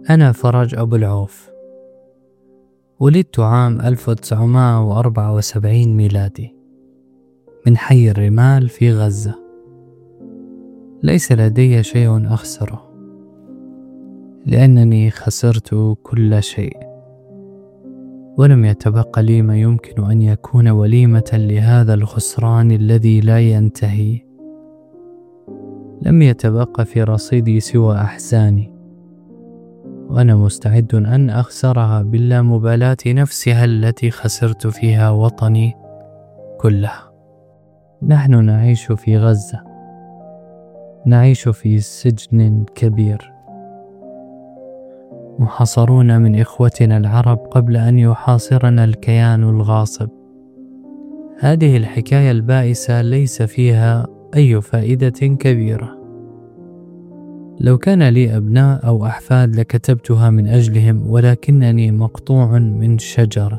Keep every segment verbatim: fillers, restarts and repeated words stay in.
أنا فرج أبو العوف، ولدت عام ألف وتسعمائة وأربعة وسبعين ميلادي من حي الرمال في غزة. ليس لدي شيء أخسره، لأنني خسرت كل شيء، ولم يتبقى لي ما يمكن أن يكون وليمة لهذا الخسران الذي لا ينتهي. لم يتبقى في رصيدي سوى أحزاني، وأنا مستعد أن أخسرها باللامبالاة نفسها التي خسرت فيها وطني كله. نحن نعيش في غزة، نعيش في سجن كبير، محاصرون من إخوتنا العرب قبل أن يحاصرنا الكيان الغاصب. هذه الحكاية البائسة ليس فيها أي فائدة كبيرة. لو كان لي أبناء أو أحفاد لكتبتها من أجلهم، ولكنني مقطوع من شجرة،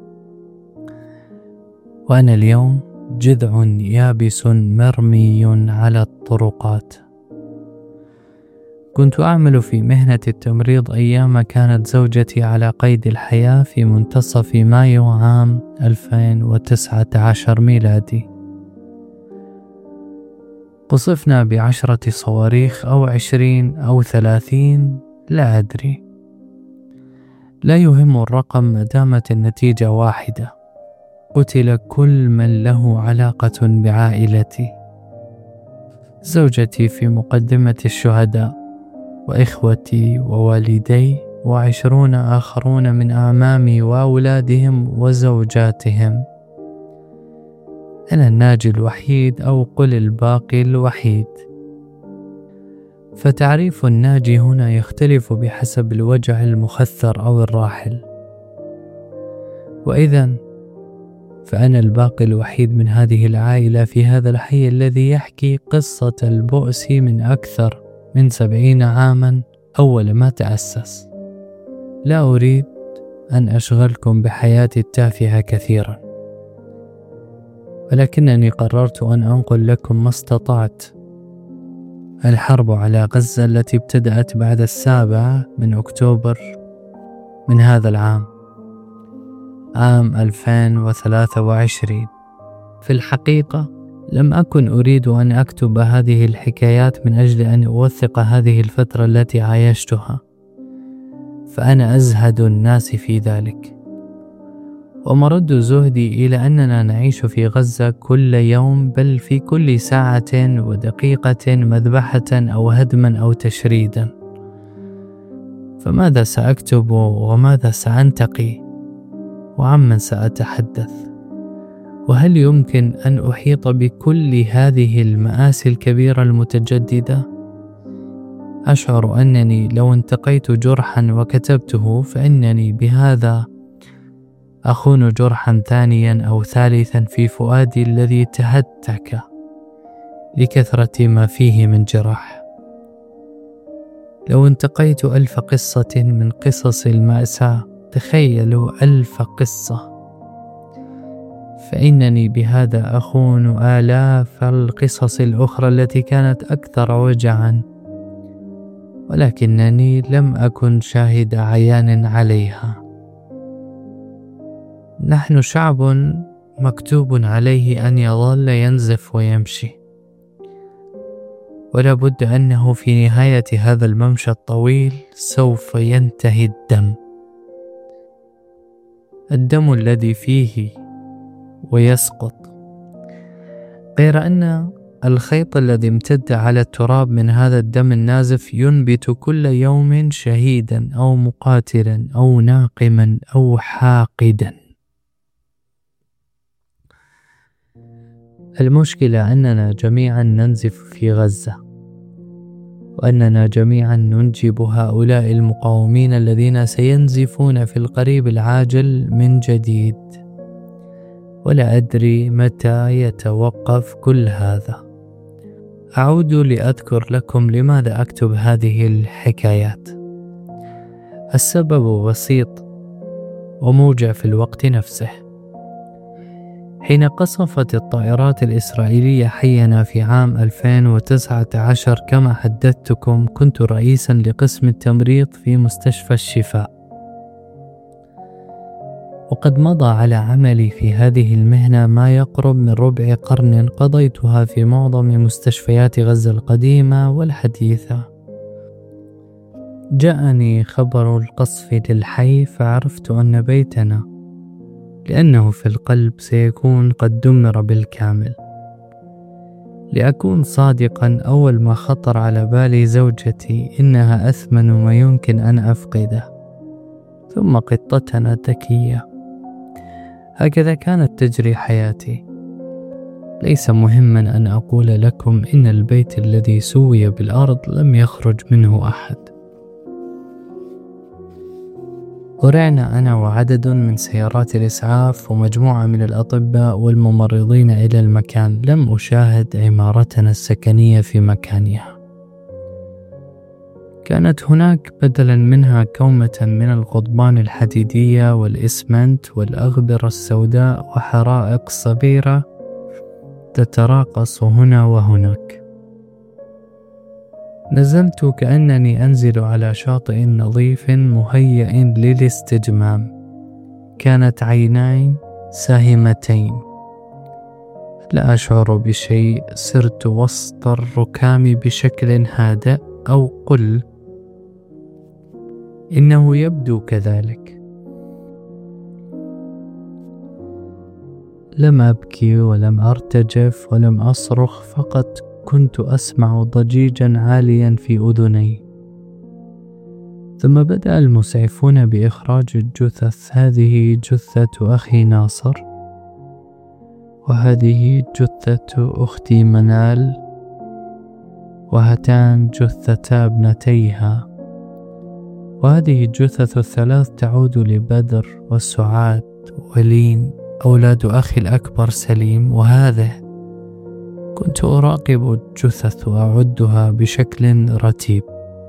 وأنا اليوم جذع يابس مرمي على الطرقات. كنت أعمل في مهنة التمريض أيام كانت زوجتي على قيد الحياة في منتصف مايو عام ألفين وتسعة عشر ميلادي. قصفنا بعشرة صواريخ أو عشرين أو ثلاثين، لا أدري، لا يهم الرقم ما دامت النتيجة واحدة: قتل كل من له علاقة بعائلتي. زوجتي في مقدمة الشهداء، وإخوتي ووالدي وعشرون آخرون من أعمامي وأولادهم وزوجاتهم. أنا الناجي الوحيد، أو قل الباقي الوحيد. فتعريف الناجي هنا يختلف بحسب الوجع المخثر أو الراحل. وإذن فأنا الباقي الوحيد من هذه العائلة في هذا الحي الذي يحكي قصة البؤس من أكثر من سبعين عاما أول ما تأسس. لا أريد أن أشغلكم بحياتي التافهة كثيرا، ولكنني قررت أن أنقل لكم ما استطعت. الحرب على غزة التي ابتدأت بعد السابع من أكتوبر من هذا العام، عام ألفين وثلاثة وعشرين. في الحقيقة لم أكن أريد أن أكتب هذه الحكايات من أجل أن أوثق هذه الفترة التي عايشتها، فأنا أزهد الناس في ذلك. ومرد زهدي إلى أننا نعيش في غزة كل يوم، بل في كل ساعة ودقيقة مذبحة أو هدما أو تشريدا. فماذا سأكتب وماذا سأنتقي وعمن سأتحدث؟ وهل يمكن أن أحيط بكل هذه المآسي الكبيرة المتجددة؟ أشعر أنني لو انتقيت جرحا وكتبته فإنني بهذا أخون جرحا ثانيا أو ثالثا في فؤادي الذي تهتك لكثرة ما فيه من جراح. لو انتقيت ألف قصة من قصص المأساة، تخيلوا ألف قصة، فإنني بهذا أخون آلاف القصص الأخرى التي كانت أكثر وجعا، ولكنني لم أكن شاهد عيان عليها. نحن شعب مكتوب عليه أن يظل ينزف ويمشي، ولا بد أنه في نهاية هذا الممشى الطويل سوف ينتهي الدم، الدم الذي فيه ويسقط. غير أن الخيط الذي امتد على التراب من هذا الدم النازف ينبت كل يوم شهيدا أو مقاتلا أو ناقما أو حاقدا. المشكلة أننا جميعا ننزف في غزة، وأننا جميعا ننجب هؤلاء المقاومين الذين سينزفون في القريب العاجل من جديد، ولا أدري متى يتوقف كل هذا. أعود لأذكر لكم لماذا أكتب هذه الحكايات. السبب بسيط وموجع في الوقت نفسه. حين قصفت الطائرات الإسرائيلية حينا في عام ألفين وتسعة عشر كما حدثتكم، كنت رئيسا لقسم التمريض في مستشفى الشفاء، وقد مضى على عملي في هذه المهنة ما يقرب من ربع قرن قضيتها في معظم مستشفيات غزة القديمة والحديثة. جاءني خبر القصف للحي فعرفت أن بيتنا لأنه في القلب سيكون قد دمر بالكامل. لأكون صادقا، أول ما خطر على بالي زوجتي إنها أثمن ما يمكن أن أفقده، ثم قطتنا تكية. هكذا كانت تجري حياتي. ليس مهما أن أقول لكم إن البيت الذي سوي بالأرض لم يخرج منه أحد. ورعنا أنا وعدد من سيارات الإسعاف ومجموعة من الأطباء والممرضين إلى المكان. لم أشاهد عمارتنا السكنية في مكانها. كانت هناك بدلا منها كومة من القضبان الحديدية والإسمنت والأغبرة السوداء وحرائق صغيرة تتراقص هنا وهناك. نزلت كأنني أنزل على شاطئ نظيف مهيئ للاستجمام. كانت عيناي ساهمتين، لا أشعر بشيء. سرت وسط الركام بشكل هادئ، أو قل إنه يبدو كذلك. لم أبكي ولم أرتجف ولم أصرخ، فقط كنت أسمع ضجيجا عاليا في أذني. ثم بدأ المسعفون بإخراج الجثث. هذه جثة أخي ناصر، وهذه جثة أختي منال، وهاتان جثتا ابنتيها، وهذه الجثث الثلاث تعود لبدر وسعاد ولين أولاد أخي الأكبر سليم. وهذا كنت أراقب الجثث وأعدها بشكل رتيب،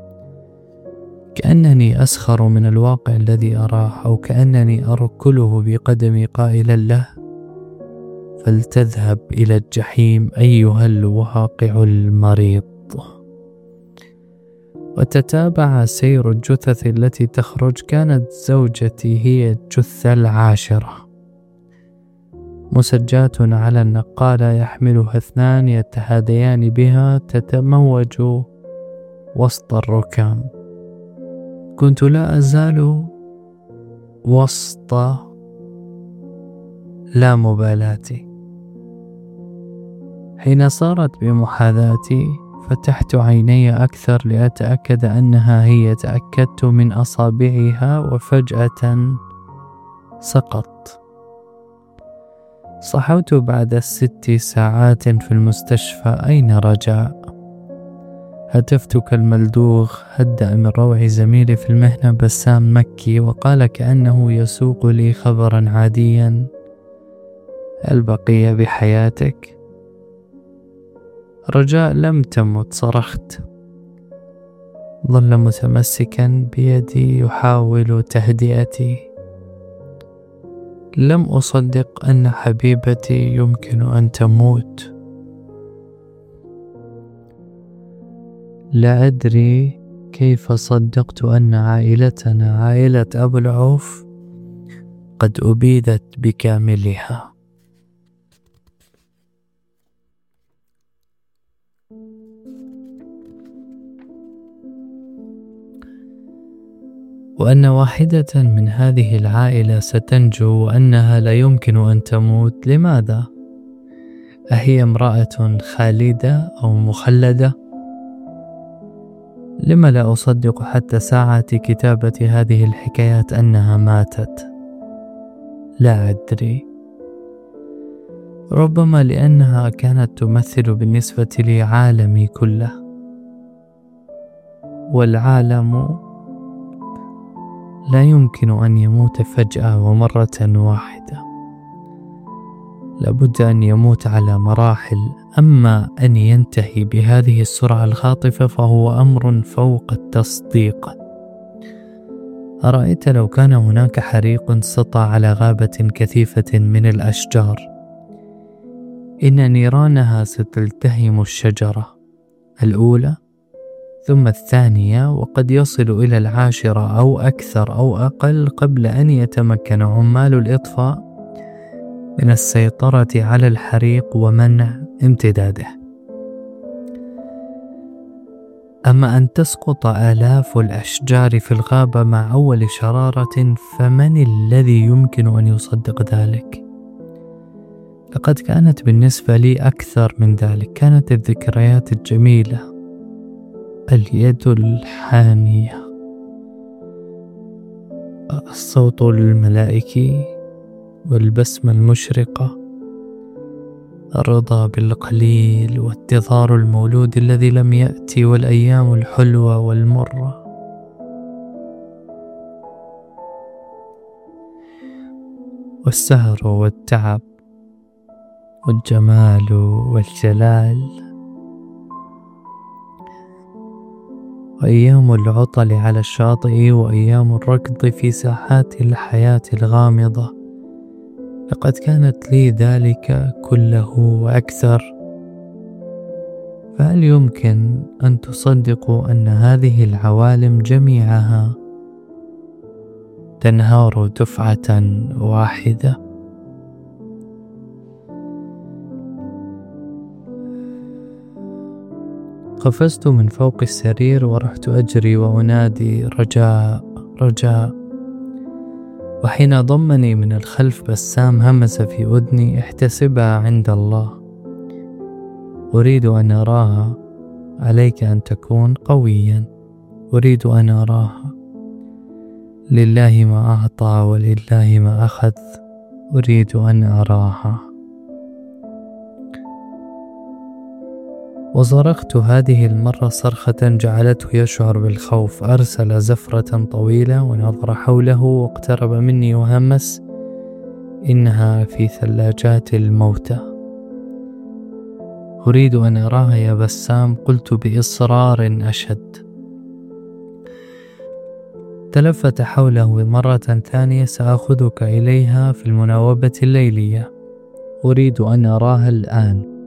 كأنني أسخر من الواقع الذي أراه، أو كأنني أركله بقدمي قائلا له: فلتذهب إلى الجحيم أيها الواقع المريض. وتتابع سير الجثث التي تخرج. كانت زوجتي هي الجثة العاشرة، مسجات على النقالة يحملها اثنان يتهاديان بها، تتموج وسط الركام. كنت لا أزال وسط لا مبالاتي. حين صارت بمحاذاتي فتحت عيني أكثر لأتأكد أنها هي. تأكدت من أصابعها، وفجأة سقط. صحوت بعد ست ساعات في المستشفى. أين رجاء؟ هتفت كالملدوغ. هدأ من روع زميلي في المهنة بسام مكي، وقال كأنه يسوق لي خبرا عاديا: هل بقي بحياتك؟ رجاء لم تمت، صرخت. ظل متمسكا بيدي يحاول تهدئتي. لم أصدق أن حبيبتي يمكن أن تموت. لا أدري كيف صدقت أن عائلتنا، عائلة أبو العوف، قد أبيدت بكاملها. وأن واحدة من هذه العائلة ستنجو، وأنها لا يمكن أن تموت. لماذا؟ أهي امرأة خالدة أو مخلدة؟ لما لا أصدق حتى ساعة كتابة هذه الحكايات أنها ماتت؟ لا أدري. ربما لأنها كانت تمثل بالنسبة لي عالمي كله، والعالم لا يمكن أن يموت فجأة ومرة واحدة. لابد أن يموت على مراحل. أما أن ينتهي بهذه السرعة الخاطفة فهو أمر فوق التصديق. أرأيت لو كان هناك حريق سطع على غابة كثيفة من الأشجار، إن نيرانها ستلتهم الشجرة الأولى ثم الثانية، وقد يصل إلى العاشرة أو أكثر أو أقل قبل أن يتمكن عمال الإطفاء من السيطرة على الحريق ومنع امتداده. أما أن تسقط آلاف الأشجار في الغابة مع أول شرارة، فمن الذي يمكن أن يصدق ذلك؟ لقد كانت بالنسبة لي أكثر من ذلك. كانت الذكريات الجميلة، اليد الحانية، الصوت الملائكي والبسمة المشرقة، الرضا بالقليل وانتظار المولود الذي لم يأتي، والأيام الحلوة والمرة. والسهر والتعب والجمال والجلال، وأيام العطل على الشاطئ وأيام الركض في ساحات الحياة الغامضة. لقد كانت لي ذلك كله وأكثر. فهل يمكن أن تصدقوا أن هذه العوالم جميعها تنهار دفعة واحدة؟ قفزت من فوق السرير ورحت أجري وأنادي: رجاء رجاء. وحين ضمني من الخلف بسام همس في أذني: احتسبها عند الله، أريد أن أراها، عليك أن تكون قويا، أريد أن أراها، لله ما أعطى ولله ما أخذ، أريد أن أراها. وصرخت هذه المرة صرخة جعلته يشعر بالخوف. أرسل زفرة طويلة ونظر حوله واقترب مني وهمس: إنها في ثلاجات الموتى، أريد أن أراها يا بسام. قلت بإصرار أشد. تلفت حوله مرة ثانية: سأخذك إليها في المناوبة الليلية، أريد أن أراها الآن.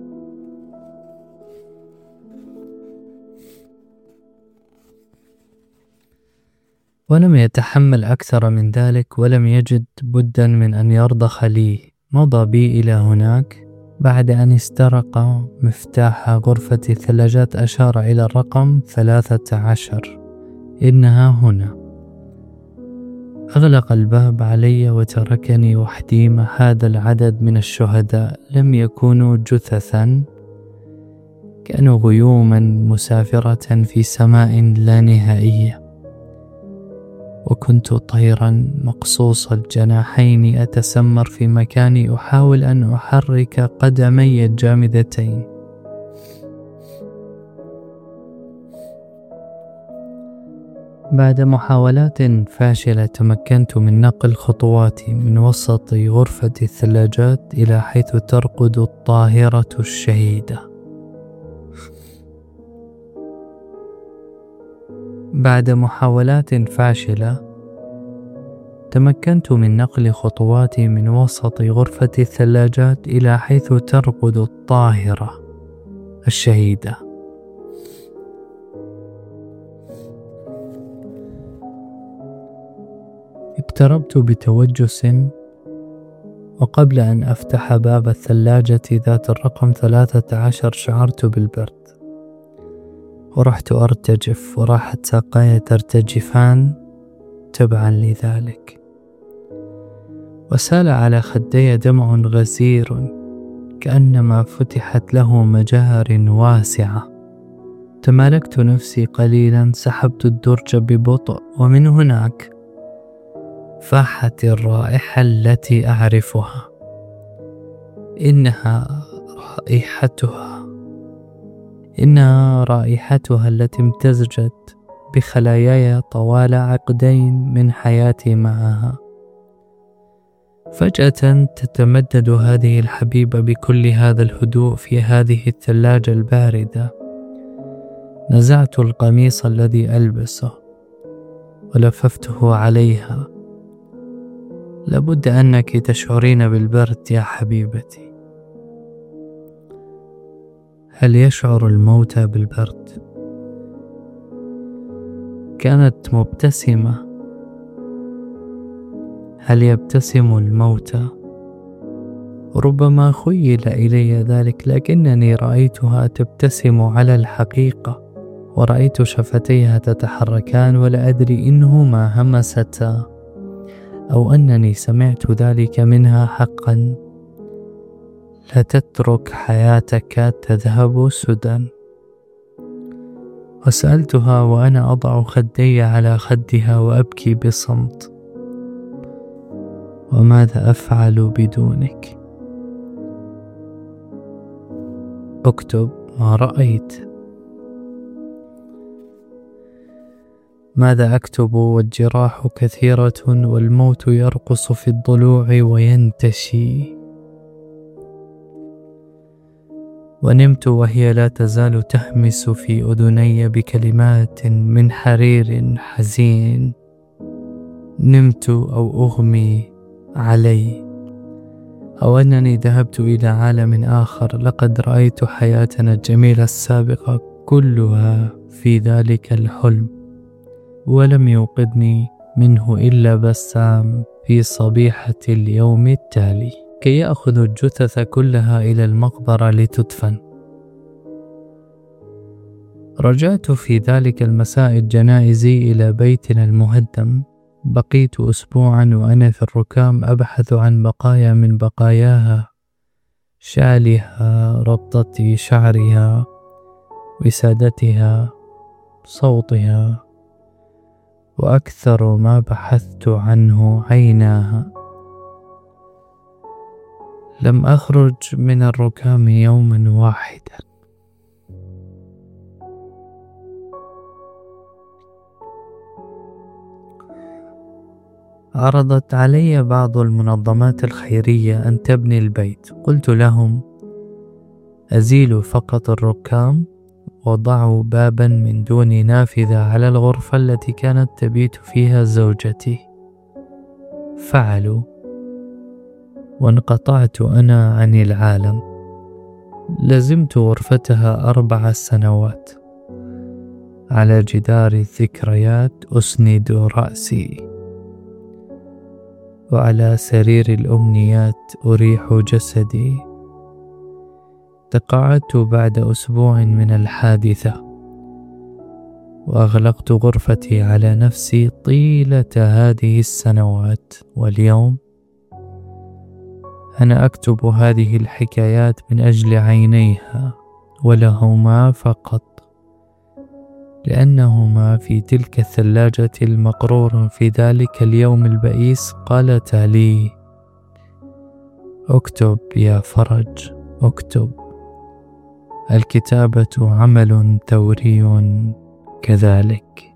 ولم يتحمل أكثر من ذلك، ولم يجد بدا من أن يرضخ لي. مضى بي إلى هناك. بعد أن استرق مفتاح غرفة الثلاجات أشار إلى الرقم ثلاثة عشر: إنها هنا. أغلق الباب علي وتركني وحدي مع هذا العدد من الشهداء. لم يكونوا جثثا، كانوا غيوما مسافرة في سماء لا نهائية. وكنت طيرا مقصوص الجناحين أتسمر في مكاني، أحاول أن أحرك قدمي الجامدتين. بعد محاولات فاشلة تمكنت من نقل خطواتي من وسط غرفة الثلاجات إلى حيث ترقد الطاهرة الشهيدة. بعد محاولات فاشلة تمكنت من نقل خطواتي من وسط غرفة الثلاجات إلى حيث ترقد الطاهرة الشهيدة. اقتربت بتوجس، وقبل أن أفتح باب الثلاجة ذات الرقم ثلاثة عشر شعرت بالبرد، ورحت أرتجف، وراحت ساقاي ترتجفان تبعا لذلك، وسال على خدي دمع غزير كأنما فتحت له مجارٍ واسعة. تمالكت نفسي قليلا، سحبت الدرج ببطء، ومن هناك فاحت الرائحة التي أعرفها. إنها رائحتها إنها رائحتها التي امتزجت بخلاياي طوال عقدين من حياتي معها. فجأة تتمدد هذه الحبيبة بكل هذا الهدوء في هذه الثلاجة الباردة. نزعت القميص الذي ألبسه ولففته عليها. لابد أنك تشعرين بالبرد يا حبيبتي. هل يشعر الموتى بالبرد؟ كانت مبتسمة. هل يبتسم الموتى؟ ربما خيل إلي ذلك، لكنني رأيتها تبتسم على الحقيقة، ورأيت شفتيها تتحركان، ولا أدري إنهما همستا أو أنني سمعت ذلك منها حقا. لا تترك حياتك تذهب سدى. وسألتها وأنا أضع خدي على خدها وأبكي بصمت: وماذا أفعل بدونك؟ اكتب ما رأيت. ماذا أكتب والجراح كثيرة والموت يرقص في الضلوع وينتشي. ونمت وهي لا تزال تهمس في أذني بكلمات من حرير حزين. نمت أو أغمي علي، أو أنني ذهبت إلى عالم آخر. لقد رأيت حياتنا الجميلة السابقة كلها في ذلك الحلم، ولم يوقظني منه إلا بسام في صبيحة اليوم التالي كي يأخذ الجثث كلها إلى المقبرة لتدفن. رجعت في ذلك المساء الجنائزي إلى بيتنا المهدم. بقيت أسبوعا وأنا في الركام أبحث عن بقايا من بقاياها: شالها، ربطة شعرها، وسادتها، صوتها، وأكثر ما بحثت عنه عيناها. لم أخرج من الركام يوما واحدا. عرضت علي بعض المنظمات الخيرية أن تبني البيت. قلت لهم: أزيلوا فقط الركام وضعوا بابا من دون نافذة على الغرفة التي كانت تبيت فيها زوجتي. فعلوا، وانقطعت أنا عن العالم. لزمت غرفتها أربع سنوات. على جدار الذكريات أسند رأسي، وعلى سرير الأمنيات أريح جسدي. تقاعدت بعد أسبوع من الحادثة، وأغلقت غرفتي على نفسي طيلة هذه السنوات. واليوم أنا أكتب هذه الحكايات من أجل عينيها ولهما فقط، لأنهما في تلك الثلاجة المقرور في ذلك اليوم البئيس قالتا لي: اكتب يا فرج، اكتب. الكتابة عمل ثوري كذلك.